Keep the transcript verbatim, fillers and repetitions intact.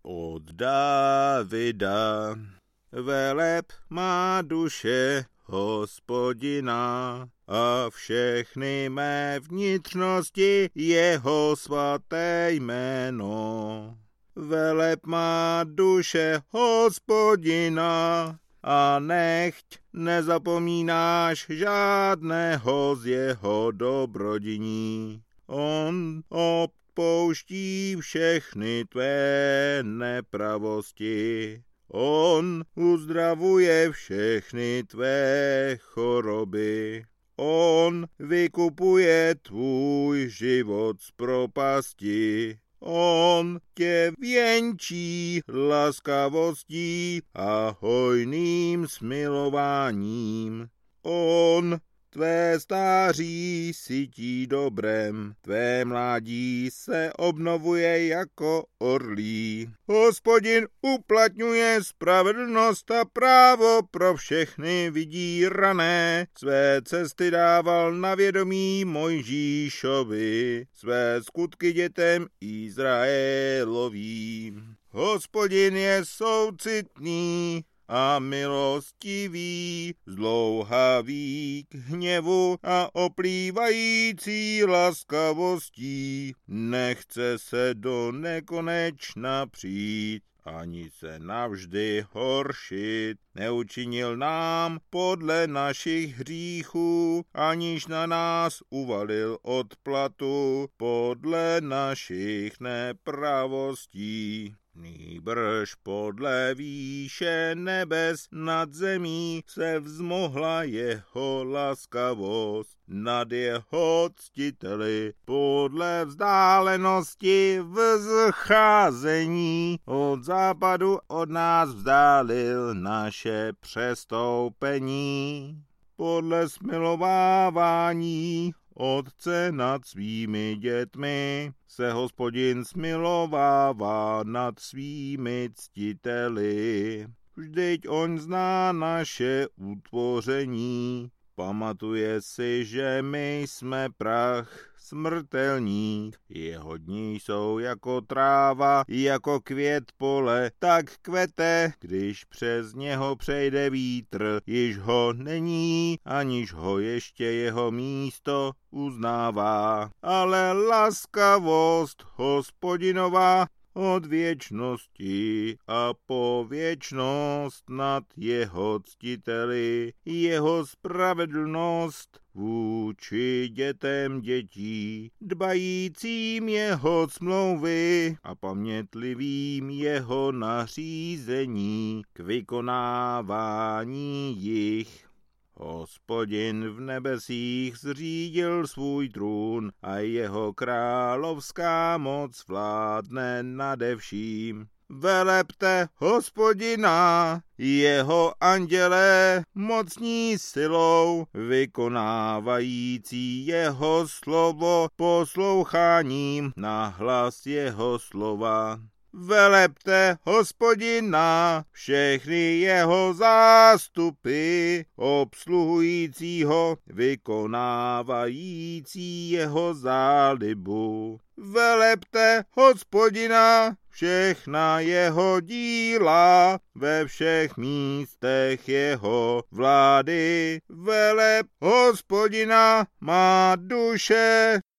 od Davida. Veleb má duše Hospodina a všechny mé vnitřnosti jeho svaté jméno. Veleb má duše Hospodina a nechť nezapomínáš žádného z jeho dobrodiní. On odpouští všechny tvé nepravosti. On uzdravuje všechny tvé choroby. On vykupuje tvůj život z propasti. On tě věnčí laskavostí a hojným smilováním. On tvé stáří sytí dobrem, tvé mládí se obnovuje jako orlí. Hospodin uplatňuje spravedlnost a právo pro všechny vydírané. Své cesty dával na vědomí Mojžíšovi, své skutky dětem Izraelovým. Hospodin je soucitný a milostivý, zdlouhavý k hněvu a oplývající laskavostí. Nechce se do nekonečna přijít, ani se navždy horšit. Neučinil nám podle našich hříchů, aniž na nás uvalil odplatu podle našich nepravostí. Nýbrž podle výše nebes nad zemí se vzmohla jeho laskavost nad jeho ctiteli podle vzdálenosti vzcházení. Od západu od nás vzdálil naše přestoupení. Podle smilovávání Otce nad svými dětmi se Hospodin smilovává nad svými ctiteli. Vždyť on zná naše utvoření, pamatuje si, že my jsme prach smrtelní. Jeho dní jsou jako tráva, jako květ pole, tak kvete, když přes něho přejde vítr. Již ho není, aniž ho ještě jeho místo uznává. Ale laskavost Hospodinová od věčnosti a po věčnost nad jeho ctiteli, jeho spravedlnost vůči dětem dětí, dbajícím jeho smlouvy a pamětlivým jeho nařízení k vykonávání jich. Hospodin v nebesích zřídil svůj trůn a jeho královská moc vládne nade vším. Velepte Hospodina, jeho andělé, mocní silou, vykonávající jeho slovo posloucháním na hlas jeho slova. Velepte Hospodina, všechny jeho zástupy, obsluhujícího, vykonávající jeho zálibu. Velepte Hospodina, všechna jeho díla, ve všech místech jeho vlády. Veleb Hospodina má duše